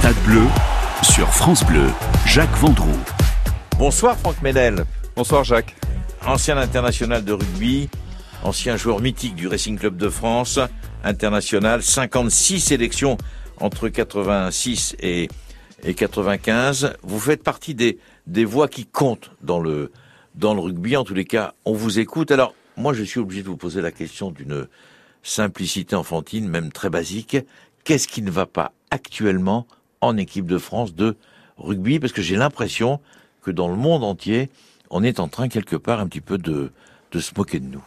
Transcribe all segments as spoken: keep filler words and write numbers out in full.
Stade Bleu sur France Bleu, Jacques Vendroux. Bonsoir Franck Ménel. Bonsoir Jacques. Ancien international de rugby, ancien joueur mythique du Racing Club de France, international, cinquante-six sélections entre quatre-vingt-six et, et quatre-vingt-quinze. Vous faites partie des, des voix qui comptent dans le, dans le rugby. En tous les cas, on vous écoute. Alors, moi, je suis obligé de vous poser la question d'une simplicité enfantine, même très basique. Qu'est-ce qui ne va pas actuellement en équipe de France de rugby? Parce que j'ai l'impression que dans le monde entier, on est en train quelque part un petit peu de, de se moquer de nous.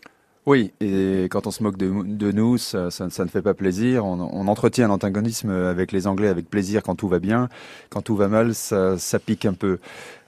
Oui, et quand on se moque de, de nous, ça, ça, ça ne fait pas plaisir. On, on entretient un antagonisme avec les Anglais avec plaisir quand tout va bien. Quand tout va mal, ça, ça pique un peu.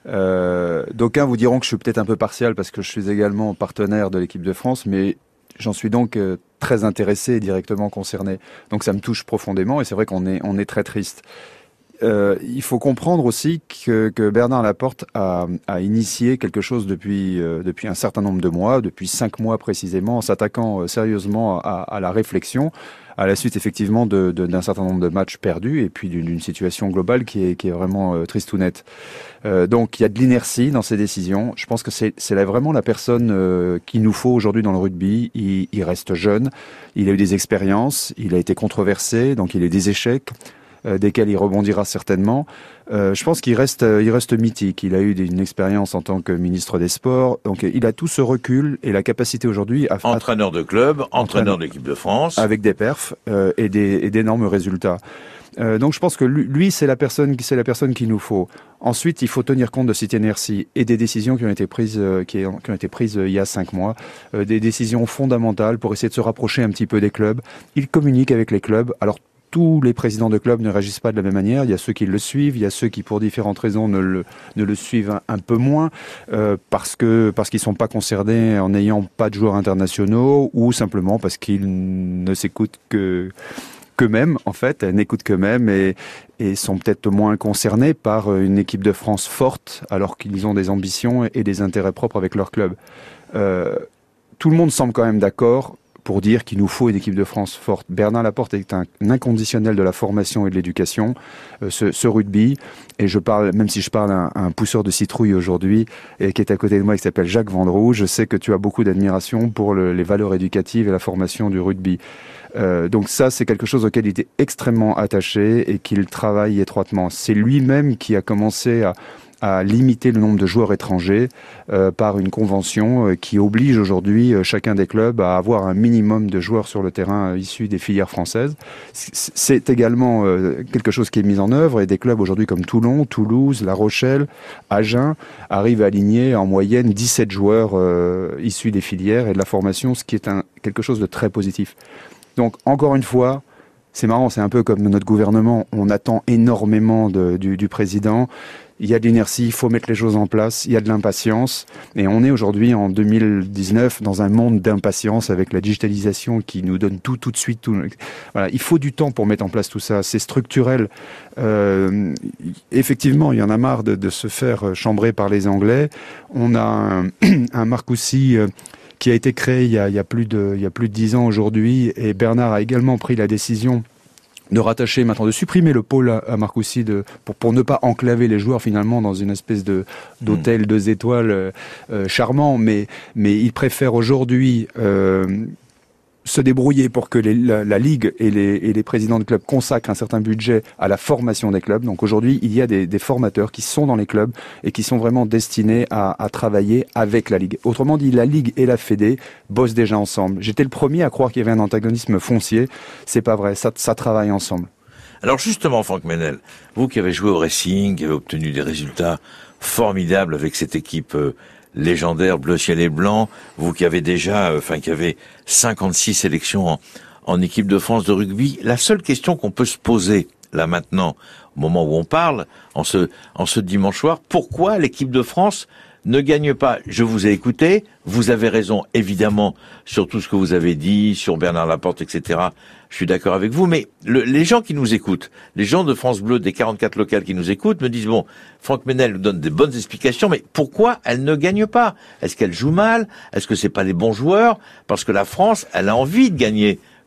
Euh, d'aucuns vous diront que je suis peut-être un peu partial parce que je suis également partenaire de l'équipe de France, mais j'en suis donc euh, très intéressé et directement concerné. Donc ça me touche profondément et c'est vrai qu'on est, on est très triste. Euh, il faut comprendre aussi que, que Bernard Laporte a, a initié quelque chose depuis, euh, depuis un certain nombre de mois, depuis cinq mois précisément, en s'attaquant euh, sérieusement à, à la réflexion, à la suite effectivement de, de, d'un certain nombre de matchs perdus et puis d'une, d'une situation globale qui est, qui est vraiment euh, tristounette. Euh, donc il y a de l'inertie dans ses décisions. Je pense que c'est, c'est là vraiment la personne euh, qu'il nous faut aujourd'hui dans le rugby. Il, il reste jeune, il a eu des expériences, il a été controversé, donc il a eu des échecs. Euh, desquels il rebondira certainement. Euh, je pense qu'il reste, euh, il reste mythique. Il a eu une expérience en tant que ministre des Sports. Donc, il a tout ce recul et la capacité aujourd'hui à... Entraîneur de club, entraîneur de l'équipe de France. Avec des perfs euh, et, des, et d'énormes résultats. Euh, donc, je pense que lui, c'est la personne, c'est la personne qu'il nous faut. Ensuite, il faut tenir compte de cette inertie et des décisions qui ont été prises, euh, qui, ont, qui ont été prises euh, il y a cinq mois. Euh, des décisions fondamentales pour essayer de se rapprocher un petit peu des clubs. Il communique avec les clubs. Alors, tous les présidents de clubs ne réagissent pas de la même manière. Il y a ceux qui le suivent, il y a ceux qui, pour différentes raisons, ne le, ne le suivent un, un peu moins euh, parce que parce qu'ils sont pas concernés en n'ayant pas de joueurs internationaux ou simplement parce qu'ils ne s'écoutent que qu'eux-mêmes, en fait, n'écoutent qu'eux-mêmes et, et sont peut-être moins concernés par une équipe de France forte alors qu'ils ont des ambitions et des intérêts propres avec leur club. Euh, tout le monde semble quand même d'accord pour dire qu'il nous faut une équipe de France forte. Bernard Laporte est un, un inconditionnel de la formation et de l'éducation, euh, ce, ce rugby, et je parle, même si je parle à un, à un pousseur de citrouille aujourd'hui, et qui est à côté de moi, qui s'appelle Jacques Vendroux, je sais que tu as beaucoup d'admiration pour le, les valeurs éducatives et la formation du rugby. Euh, donc ça, c'est quelque chose auquel il était extrêmement attaché et qu'il travaille étroitement. C'est lui-même qui a commencé à à limiter le nombre de joueurs étrangers euh, par une convention euh, qui oblige aujourd'hui euh, chacun des clubs à avoir un minimum de joueurs sur le terrain euh, issus des filières françaises. C'est également euh, quelque chose qui est mis en œuvre et des clubs aujourd'hui comme Toulon, Toulouse, La Rochelle, Agen arrivent à aligner en moyenne dix-sept joueurs euh, issus des filières et de la formation, ce qui est un, quelque chose de très positif. Donc encore une fois, c'est marrant, c'est un peu comme notre gouvernement, on attend énormément de, du, du président. Il y a de l'inertie, il faut mettre les choses en place, il y a de l'impatience. Et on est aujourd'hui en deux mille dix-neuf dans un monde d'impatience avec la digitalisation qui nous donne tout tout de suite. Tout. Voilà, il faut du temps pour mettre en place tout ça. C'est structurel. Euh, effectivement, il y en a marre de, de se faire chambrer par les Anglais. On a un, un Marcoussis euh, qui a été créé il y a, il y a plus de, il y a plus de dix ans aujourd'hui. Et Bernard a également pris la décision de rattacher maintenant, de supprimer le pôle à Marcoussis de, pour, pour ne pas enclaver les joueurs finalement dans une espèce de d'hôtel deux étoiles euh, charmant, mais, mais il préfère aujourd'hui euh, se débrouiller pour que les, la, la Ligue et les, et les présidents de clubs consacrent un certain budget à la formation des clubs. Donc aujourd'hui, il y a des, des formateurs qui sont dans les clubs et qui sont vraiment destinés à, à travailler avec la Ligue. Autrement dit, la Ligue et la Fédé bossent déjà ensemble. J'étais le premier à croire qu'il y avait un antagonisme foncier. C'est pas vrai, ça, ça travaille ensemble. Alors justement, Franck Ménel, vous qui avez joué au Racing, qui avez obtenu des résultats formidables avec cette équipe euh, légendaire bleu ciel et blanc, vous qui avez déjà, euh, enfin qui avez cinquante-six sélections en, en équipe de France de rugby, la seule question qu'on peut se poser là maintenant, au moment où on parle, en ce, en ce dimanche soir, pourquoi l'équipe de France ne gagne pas? Je vous ai écouté, vous avez raison évidemment sur tout ce que vous avez dit, sur Bernard Laporte, et cetera. Je suis d'accord avec vous, mais le, les gens qui nous écoutent, les gens de France Bleu, des quarante-quatre locales qui nous écoutent, me disent, bon, Franck Ménel nous donne des bonnes explications, mais pourquoi elle ne gagne pas? Est-ce qu'elle joue mal? Est-ce que c'est pas les bons joueurs? Parce que la France, elle a envie de gagner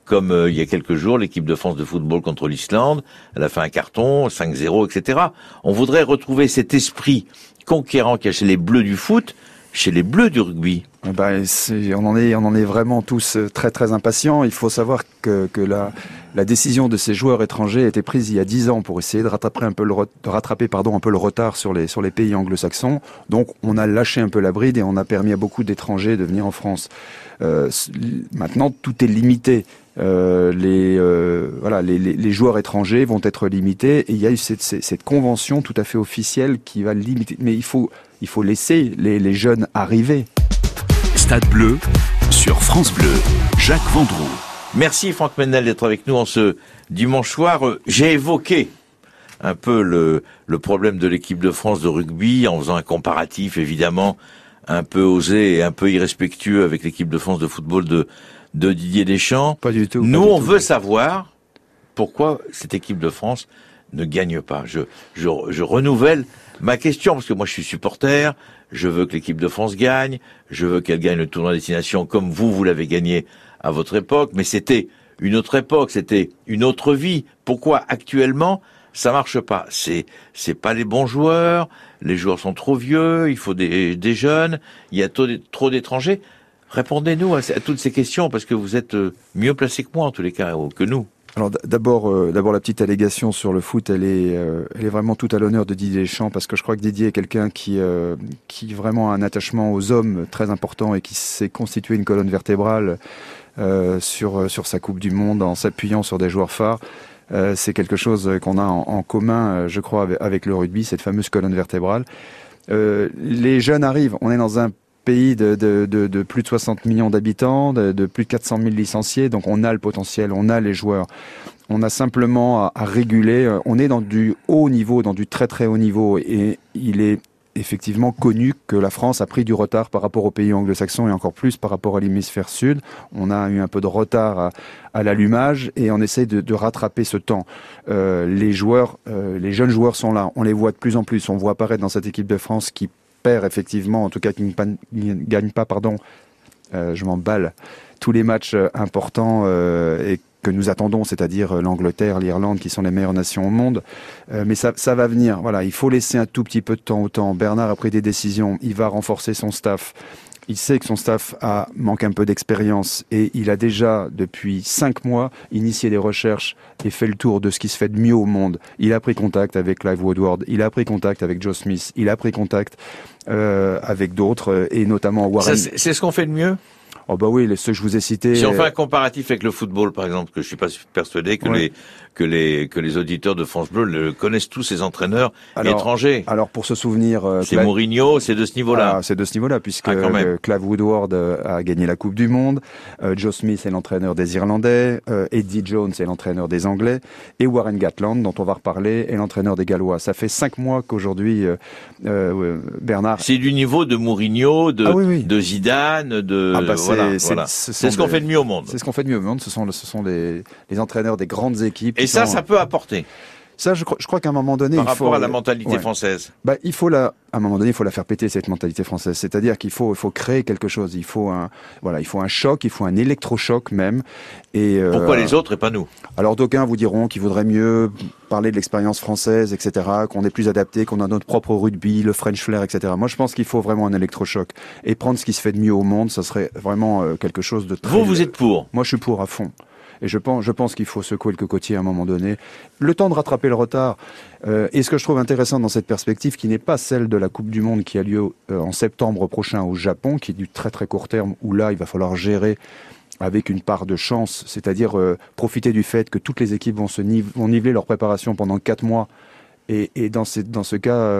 comme euh, il y a quelques jours, l'équipe de France de football contre l'Islande, elle a fait un carton, cinq zéro, et cetera. On voudrait retrouver cet esprit conquérant qu'il y a chez les Bleus du foot, chez les Bleus du rugby. Ben, c'est, on en est, on en est vraiment tous très très impatients. Il faut savoir que, que la, la décision de ces joueurs étrangers a été prise il y a dix ans pour essayer de rattraper un peu le, de rattraper pardon un peu le retard sur les sur les pays anglo-saxons. Donc on a lâché un peu la bride et on a permis à beaucoup d'étrangers de venir en France. Euh, maintenant tout est limité. Euh, les, euh, voilà, les, les, les joueurs étrangers vont être limités et il y a eu cette, cette, cette convention tout à fait officielle qui va limiter. Mais il faut, il faut laisser les, les jeunes arriver. Stade Bleu sur France Bleu, Jacques Vendroux. Merci Franck Menel d'être avec nous en ce dimanche soir. J'ai évoqué un peu le, le problème de l'équipe de France de rugby en faisant un comparatif évidemment un peu osé et un peu irrespectueux avec l'équipe de France de football de de Didier Deschamps. Pas du tout. Nous, pas du on tout. veut savoir pourquoi cette équipe de France ne gagne pas. Je, je, je renouvelle ma question, parce que moi je suis supporter, je veux que l'équipe de France gagne, je veux qu'elle gagne le tournoi destination comme vous, vous l'avez gagné à votre époque, mais c'était une autre époque, c'était une autre vie. Pourquoi actuellement ça marche pas? C'est, c'est pas les bons joueurs, les joueurs sont trop vieux, il faut des, des jeunes, il y a trop, trop d'étrangers. Répondez-nous à, à toutes ces questions, parce que vous êtes mieux placé que moi, en tous les cas, que nous. Alors d'abord, euh, d'abord la petite allégation sur le foot, elle est, euh, elle est vraiment tout à l'honneur de Didier Deschamps, parce que je crois que Didier est quelqu'un qui, euh, qui vraiment a un attachement aux hommes très important et qui s'est constitué une colonne vertébrale euh, sur sur sa Coupe du Monde en s'appuyant sur des joueurs phares. Euh, c'est quelque chose qu'on a en, en commun, je crois, avec, avec le rugby, cette fameuse colonne vertébrale. Euh, les jeunes arrivent. On est dans un pays de, de, de, de plus de soixante millions d'habitants, de, de plus de quatre cent mille licenciés, donc on a le potentiel, on a les joueurs. On a simplement à, à réguler. On est dans du haut niveau, dans du très très haut niveau, et il est effectivement connu que la France a pris du retard par rapport aux pays anglo-saxons et encore plus par rapport à l'hémisphère sud. On a eu un peu de retard à, à l'allumage et on essaie de, de rattraper ce temps. Euh, les joueurs, euh, les jeunes joueurs sont là. On les voit de plus en plus. On voit apparaître dans cette équipe de France qui perd effectivement, en tout cas qui ne, pas, ne gagne pas, pardon, euh, je m'emballe, tous les matchs euh, importants euh, et que nous attendons, c'est-à-dire l'Angleterre, l'Irlande, qui sont les meilleures nations au monde. Euh, mais ça, ça va venir. Voilà, il faut laisser un tout petit peu de temps au temps. Bernard a pris des décisions. Il va renforcer son staff. Il sait que son staff a, manque un peu d'expérience et il a déjà, depuis cinq mois, initié des recherches et fait le tour de ce qui se fait de mieux au monde. Il a pris contact avec Clive Woodward, il a pris contact avec Joe Smith, il a pris contact euh, avec d'autres et notamment Warren. Ça, c'est, c'est ce qu'on fait de mieux? Oh bah oui, ceux que je vous ai cités. Si on fait un comparatif avec le football, par exemple, que je suis pas persuadé que ouais. les que les que les auditeurs de France Bleu le connaissent tous ces entraîneurs alors, étrangers. Alors pour se souvenir, euh, c'est Clive... Mourinho, c'est de ce niveau-là. Ah, c'est de ce niveau-là, puisque ah, euh, Clive Woodward euh, a gagné la Coupe du Monde, euh, Joe Smith est l'entraîneur des Irlandais, euh, Eddie Jones est l'entraîneur des Anglais, et Warren Gatland, dont on va reparler, est l'entraîneur des Gallois. Ça fait cinq mois qu'aujourd'hui euh, euh, Bernard. C'est du niveau de Mourinho, de, ah, oui, oui. de Zidane, de ah, bah, voilà. C'est, voilà. c'est, c'est ce qu'on des... fait de mieux au monde. C'est ce qu'on fait de mieux au monde. Ce sont, ce sont les, les entraîneurs des grandes équipes. Et ça, sont... ça peut apporter. Ça, je crois, je crois qu'à un moment donné, par il rapport faut, à la mentalité ouais. française. Bah, il faut la, à un moment donné, il faut la faire péter cette mentalité française. C'est-à-dire qu'il faut, il faut créer quelque chose. Il faut un, voilà, il faut un choc, il faut un électrochoc même. Et euh, pourquoi les autres et pas nous? Alors d'aucuns vous diront qu'il vaudrait mieux parler de l'expérience française, et cetera, qu'on est plus adapté, qu'on a notre propre rugby, le French flair, et cetera. Moi, je pense qu'il faut vraiment un électrochoc et prendre ce qui se fait de mieux au monde. Ça serait vraiment euh, quelque chose de très. Vous, vous êtes pour? Moi, je suis pour à fond. Et je pense, je pense qu'il faut secouer le cocotier à un moment donné. Le temps de rattraper le retard. Euh, et ce que je trouve intéressant dans cette perspective, qui n'est pas celle de la Coupe du Monde qui a lieu euh, en septembre prochain au Japon, qui est du très très court terme, où là, il va falloir gérer avec une part de chance, c'est-à-dire euh, profiter du fait que toutes les équipes vont se nive- vont niveler leur préparation pendant quatre mois. Et, et dans, ces, dans ce cas euh,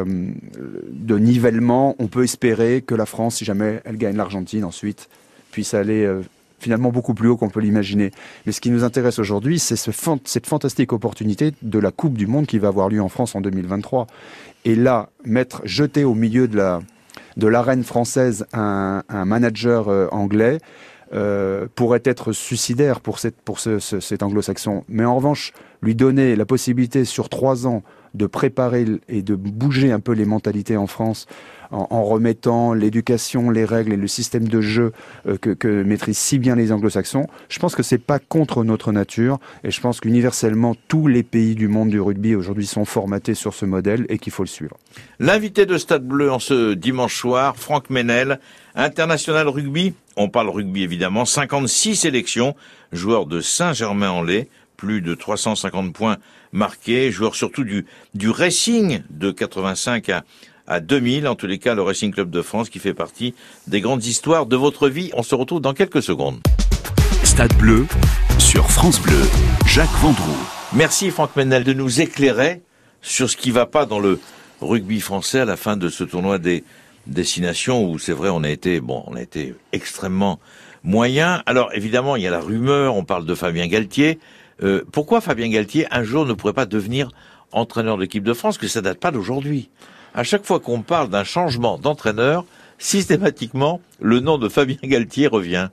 de nivellement, on peut espérer que la France, si jamais elle gagne l'Argentine ensuite, puisse aller euh, finalement beaucoup plus haut qu'on peut l'imaginer. Mais ce qui nous intéresse aujourd'hui, c'est ce fan- cette fantastique opportunité de la Coupe du Monde qui va avoir lieu en France en deux mille vingt-trois. Et là, mettre, jeter au milieu de, la, de l'arène française un, un manager euh, anglais euh, pourrait être suicidaire pour, cette, pour ce, ce, cet anglo-saxon. Mais en revanche, lui donner la possibilité sur trois ans de préparer et de bouger un peu les mentalités en France en, en remettant l'éducation, les règles et le système de jeu euh, que, que maîtrisent si bien les anglo-saxons. Je pense que c'est pas contre notre nature et je pense qu'universellement tous les pays du monde du rugby aujourd'hui sont formatés sur ce modèle et qu'il faut le suivre. L'invité de Stade Bleu en ce dimanche soir, Franck Meynel, international rugby. On parle rugby évidemment, cinquante-six sélections, joueur de Saint-Germain-en-Laye, plus de trois cent cinquante points marqués, joueur surtout du, du Racing de quatre-vingt-cinq à, à deux mille, en tous les cas le Racing Club de France qui fait partie des grandes histoires de votre vie. On se retrouve dans quelques secondes. Stade Bleu sur France Bleu, Jacques Vendroux. Merci Franck Meynel de nous éclairer sur ce qui va pas dans le rugby français à la fin de ce tournoi des Destinations où c'est vrai on a été bon on a été extrêmement moyen. Alors évidemment il y a la rumeur, on parle de Fabien Galtier. Euh, pourquoi Fabien Galtier un jour ne pourrait pas devenir entraîneur de l'équipe de France, que ça date pas d'aujourd'hui. À chaque fois qu'on parle d'un changement d'entraîneur, systématiquement le nom de Fabien Galtier revient.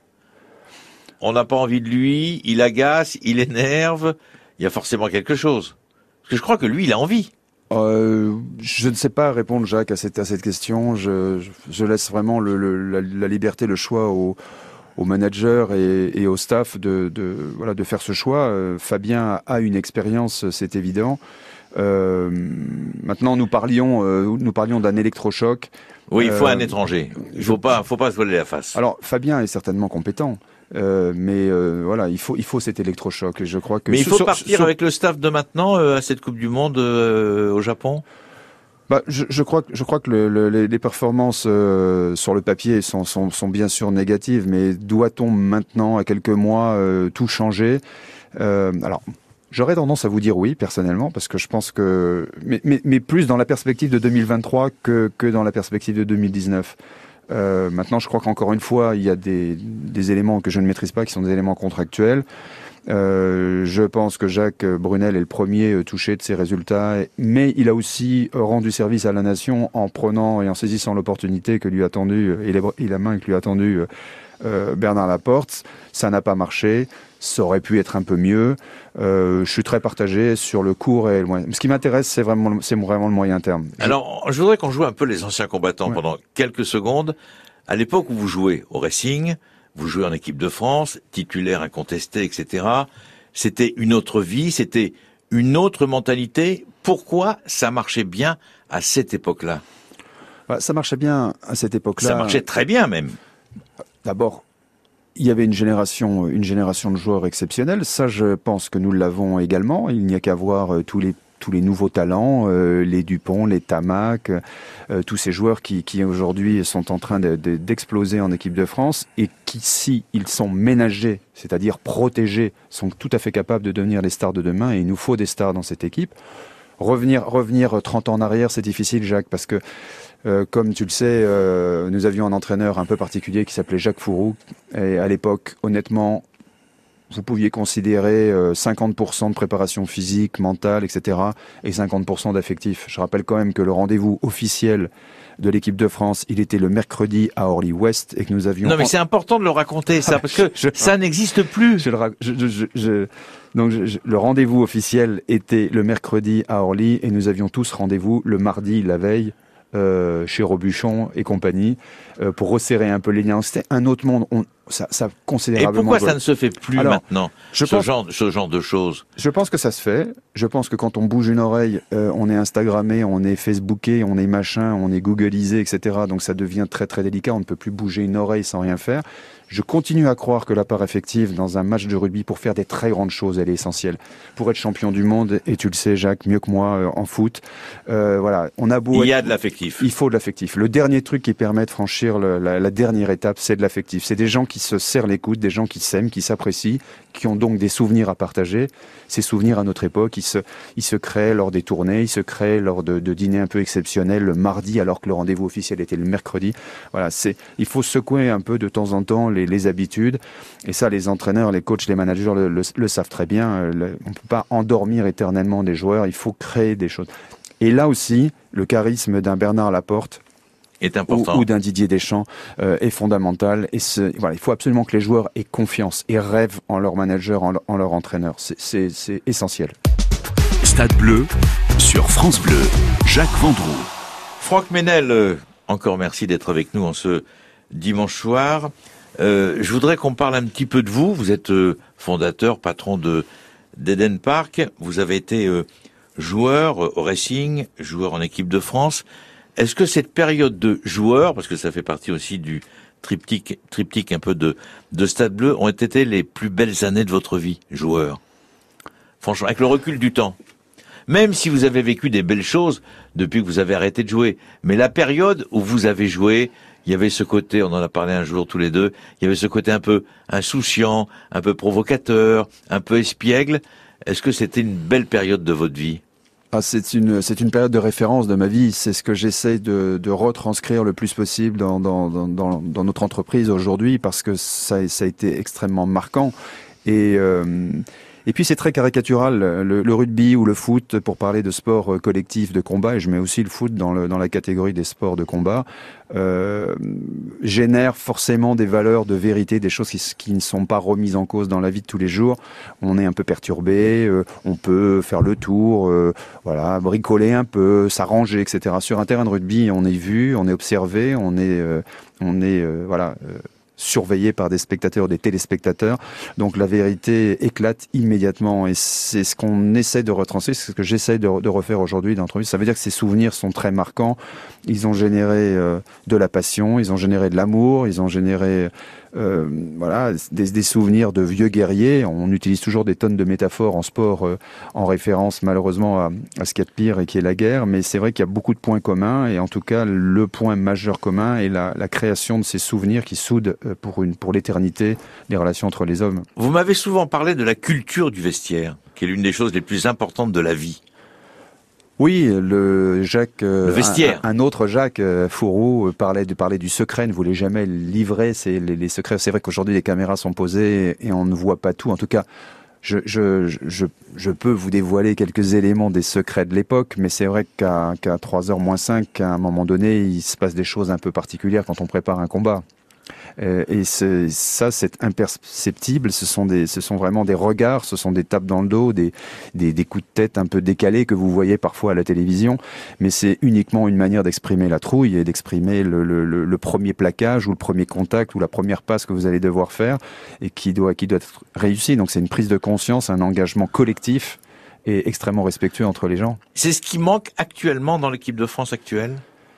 On n'a pas envie de lui, il agace, il énerve, il y a forcément quelque chose. Parce que je crois que lui il a envie. Euh, je ne sais pas répondre, Jacques, à cette, à cette question. Je, je, je laisse vraiment le, le, la, la liberté, le choix aux, aux managers et, et au staff de, de, voilà, de faire ce choix. Euh, Fabien a une expérience, c'est évident. Euh, maintenant, nous parlions, euh, nous parlions d'un électrochoc. Oui, il faut euh, un étranger. Il faut pas, faut pas se voiler la face. Alors, Fabien est certainement compétent. Euh, mais euh, voilà, il faut il faut cet électrochoc et je crois que. Mais il faut sur, partir sur, avec le staff de maintenant euh, à cette Coupe du Monde euh, au Japon. Bah, je, je crois je crois que le, le, les performances euh, sur le papier sont, sont sont bien sûr négatives, mais doit-on maintenant à quelques mois euh, tout changer? euh, Alors. J'aurais tendance à vous dire oui, personnellement, parce que je pense que, mais, mais, mais plus dans la perspective de deux mille vingt-trois que que dans la perspective de deux mille dix-neuf. Euh, maintenant, je crois qu'encore une fois, il y a des, des éléments que je ne maîtrise pas, qui sont des éléments contractuels. Euh, je pense que Jacques Brunel est le premier touché de ces résultats, mais il a aussi rendu service à la nation en prenant et en saisissant l'opportunité que lui a tendue et, les, et la main que lui a tendue euh, Bernard Laporte. Ça n'a pas marché. Ça aurait pu être un peu mieux. Euh, je suis très partagé sur le court et le moyen. Ce qui m'intéresse, c'est vraiment, c'est vraiment le moyen terme. Alors, je voudrais qu'on joue un peu les anciens combattants ouais. pendant quelques secondes. À l'époque où vous jouez au Racing, vous jouez en équipe de France, titulaire incontesté, et cetera. C'était une autre vie, c'était une autre mentalité. Pourquoi ça marchait bien à cette époque-là? Bah, ça marchait bien à cette époque-là. Ça marchait très bien même. D'abord, il y avait une génération, une génération de joueurs exceptionnels. Ça, je pense que nous l'avons également. Il n'y a qu'à voir euh, tous les tous les nouveaux talents, euh, les Dupont, les Tamac, euh, tous ces joueurs qui, qui aujourd'hui sont en train de, de, d'exploser en équipe de France et qui, si ils sont ménagés, c'est-à-dire protégés, sont tout à fait capables de devenir les stars de demain. Et il nous faut des stars dans cette équipe. Revenir, revenir trente ans en arrière, c'est difficile, Jacques, parce que Euh, comme tu le sais, euh, nous avions un entraîneur un peu particulier qui s'appelait Jacques Fouroux. Et à l'époque, honnêtement, vous pouviez considérer euh, cinquante pour cent de préparation physique, mentale, et cetera, et cinquante pour cent d'affectif. Je rappelle quand même que le rendez-vous officiel de l'équipe de France, il était le mercredi à Orly-Ouest et que nous avions... Non, mais c'est important de le raconter, ça, parce que je, ça n'existe plus. Je le, je, je, je, donc, je, le rendez-vous officiel était le mercredi à Orly et nous avions tous rendez-vous le mardi, la veille, Euh, chez Robuchon et compagnie, euh, pour resserrer un peu les liens. C'était un autre monde. On, ça, ça considérablement. Et pourquoi joué. Ça ne se fait plus Alors, maintenant je ce, pense, genre, ce genre de choses? Je pense que ça se fait. Je pense que quand on bouge une oreille, euh, on est Instagrammé, on est Facebooké, on est machin, on est Googleisé, et cetera. Donc ça devient très très délicat. On ne peut plus bouger une oreille sans rien faire. Je continue à croire que la part effective dans un match de rugby pour faire des très grandes choses, elle est essentielle. Pour être champion du monde, et tu le sais, Jacques, mieux que moi, euh, en foot, euh, voilà, on a beau. Il y être... a de l'affectif. Il faut de l'affectif. Le dernier truc qui permet de franchir le, la, la dernière étape, c'est de l'affectif. C'est des gens qui se serrent les coudes, des gens qui s'aiment, qui s'apprécient, qui ont donc des souvenirs à partager. Ces souvenirs à notre époque, ils se, ils se créent lors des tournées, ils se créent lors de, de dîners un peu exceptionnels le mardi, alors que le rendez-vous officiel était le mercredi. Voilà, c'est, il faut secouer un peu de temps en temps les, les habitudes. Et ça, les entraîneurs, les coachs, les managers le, le, le savent très bien. Le, on ne peut pas endormir éternellement des joueurs. Il faut créer des choses. Et là aussi, le charisme d'un Bernard Laporte est important. Ou, ou d'un Didier Deschamps euh, est fondamental. Et ce, voilà, il faut absolument que les joueurs aient confiance et rêvent en leur manager, en, en leur entraîneur. C'est, c'est, c'est essentiel. Stade Bleu sur France Bleu. Jacques Vendroux. Franck Meynel, euh, encore merci d'être avec nous en ce dimanche soir. Euh, je voudrais qu'on parle un petit peu de vous. Vous êtes euh, fondateur, patron de d'Eden Park. Vous avez été euh, joueur euh, au Racing, joueur en équipe de France. Est-ce que cette période de joueur, parce que ça fait partie aussi du triptyque, triptyque un peu de, de Stade Bleu, ont été les plus belles années de votre vie, joueur? Franchement, avec le recul du temps. Même si vous avez vécu des belles choses depuis que vous avez arrêté de jouer. Mais la période où vous avez joué, il y avait ce côté, on en a parlé un jour tous les deux, il y avait ce côté un peu insouciant, un peu provocateur, un peu espiègle. Est-ce que c'était une belle période de votre vie? Ah, c'est une c'est une période de référence de ma vie. C'est ce que j'essaie de, de retranscrire le plus possible dans dans dans, dans notre entreprise aujourd'hui, parce que ça ça a été extrêmement marquant. Et euh, Et puis c'est très caricatural, le, le rugby ou le foot, pour parler de sport collectif de combat, et je mets aussi le foot dans, le, dans la catégorie des sports de combat, euh, génère forcément des valeurs de vérité, des choses qui, qui ne sont pas remises en cause dans la vie de tous les jours. On est un peu perturbé, euh, on peut faire le tour, euh, voilà, bricoler un peu, s'arranger, et cetera. Sur un terrain de rugby, on est vu, on est observé, on est, euh, on est, euh, voilà. Euh, surveillé par des spectateurs, des téléspectateurs. Donc la vérité éclate immédiatement, et c'est ce qu'on essaie de retranscrire, c'est ce que j'essaie de, de refaire aujourd'hui dans l'entrevue. Ça veut dire que ces souvenirs sont très marquants. Ils ont généré euh, de la passion, ils ont généré de l'amour, ils ont généré euh, voilà des, des souvenirs de vieux guerriers. On utilise toujours des tonnes de métaphores en sport euh, en référence malheureusement à, à ce qu'il y a de pire et qui est la guerre, mais c'est vrai qu'il y a beaucoup de points communs, et en tout cas le point majeur commun est la, la création de ces souvenirs qui soudent euh, pour une pour l'éternité les relations entre les hommes. Vous m'avez souvent parlé de la culture du vestiaire, qui est l'une des choses les plus importantes de la vie. Oui, le Jacques, le vestiaire. Un, un autre Jacques euh, Fourroux parlait de parler du secret, ne voulait jamais livrer c'est les, les secrets. C'est vrai qu'aujourd'hui les caméras sont posées et on ne voit pas tout. En tout cas, je je je je peux vous dévoiler quelques éléments des secrets de l'époque, mais c'est vrai qu'à qu'à trois heures moins cinq, à un moment donné, il se passe des choses un peu particulières quand on prépare un combat. Euh, et c'est, ça, c'est imperceptible. Ce sont des, ce sont vraiment des regards, ce sont des tapes dans le dos, des, des, des coups de tête un peu décalés que vous voyez parfois à la télévision. Mais c'est uniquement une manière d'exprimer la trouille et d'exprimer le, le, le, le premier plaquage ou le premier contact ou la première passe que vous allez devoir faire et qui doit, qui doit être réussi. Donc c'est une prise de conscience, un engagement collectif et extrêmement respectueux entre les gens. C'est ce qui manque actuellement dans l'équipe de France actuelle?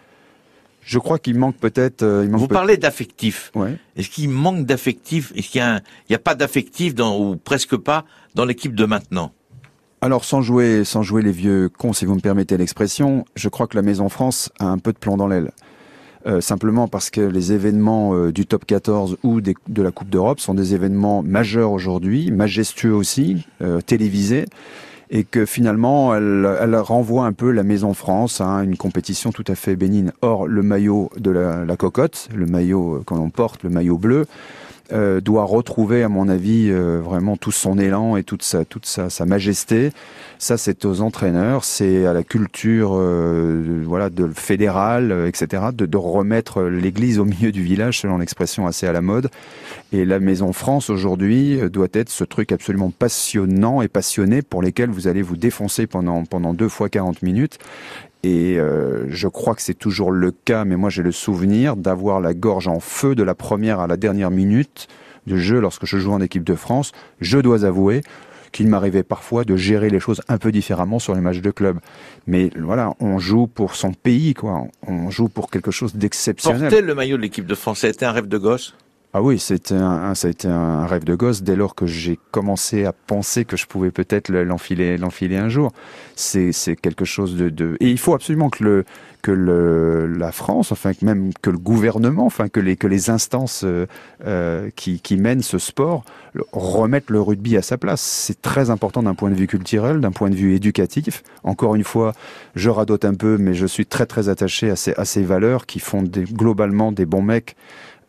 Je crois qu'il manque peut-être... Euh, il manque Vous peut- parlez d'affectif. Ouais. Est-ce qu'il manque d'affectif? Est-ce qu'il y a, un, il y a pas d'affectif dans, ou presque pas dans l'équipe de maintenant? Alors sans jouer, sans jouer les vieux cons, si vous me permettez l'expression, je crois que la Maison France a un peu de plomb dans l'aile. Euh, simplement parce que les événements euh, du top quatorze ou des, de la Coupe d'Europe sont des événements majeurs aujourd'hui, majestueux aussi, euh, télévisés, et que finalement, elle, elle renvoie un peu la Maison France à une compétition tout à fait bénigne. Or, le maillot de la, la cocotte, le maillot qu'on l'on porte, le maillot bleu, euh, doit retrouver, à mon avis, euh, vraiment tout son élan et toute sa, toute sa, sa majesté. Ça, c'est aux entraîneurs, c'est à la culture, euh, voilà, de fédérale, euh, et cetera, de, de remettre l'église au milieu du village, selon l'expression assez à la mode. Et la Maison France, aujourd'hui, doit être ce truc absolument passionnant et passionné pour lesquels vous allez vous défoncer pendant, pendant deux fois quarante minutes. Et euh, je crois que c'est toujours le cas, mais moi j'ai le souvenir d'avoir la gorge en feu de la première à la dernière minute de jeu lorsque je joue en équipe de France. Je dois avouer qu'il m'arrivait parfois de gérer les choses un peu différemment sur les matchs de club. Mais voilà, on joue pour son pays, quoi. On joue pour quelque chose d'exceptionnel. Porter le maillot de l'équipe de France, ça a été un rêve de gosse? Ah oui, c'était un, ça a été un rêve de gosse dès lors que j'ai commencé à penser que je pouvais peut-être l'enfiler, l'enfiler un jour. C'est, c'est quelque chose de, de, et il faut absolument que le, que le, la France, enfin que même que le gouvernement, enfin que les, que les instances euh, euh, qui, qui mènent ce sport remettent le rugby à sa place. C'est très important d'un point de vue culturel, d'un point de vue éducatif. Encore une fois, je radote un peu, mais je suis très très attaché à ces, à ces valeurs qui font des, globalement des bons mecs.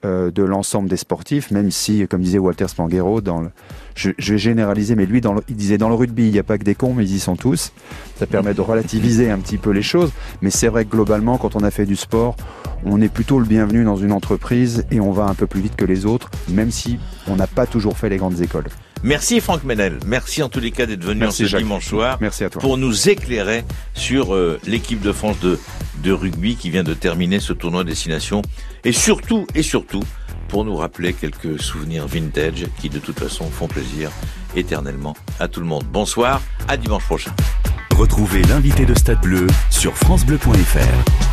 euh, de l'ensemble des sportifs, même si, comme disait Walter Spanghero, dans le, je, je vais généraliser, mais lui, dans le, il disait dans le rugby, il n'y a pas que des cons, mais ils y sont tous. Ça permet de relativiser un petit peu les choses, mais c'est vrai que globalement, quand on a fait du sport, on est plutôt le bienvenu dans une entreprise et on va un peu plus vite que les autres, même si on n'a pas toujours fait les grandes écoles. Merci Franck Meynel, merci en tous les cas d'être venu Merci, en ce Jacques. dimanche soir. Merci à toi. Pour nous éclairer sur euh, l'équipe de France de, de rugby qui vient de terminer ce tournoi Destination et surtout, et surtout, pour nous rappeler quelques souvenirs vintage qui de toute façon font plaisir éternellement à tout le monde. Bonsoir, à dimanche prochain. Retrouvez l'invité de Stade Bleu sur francebleu point f r.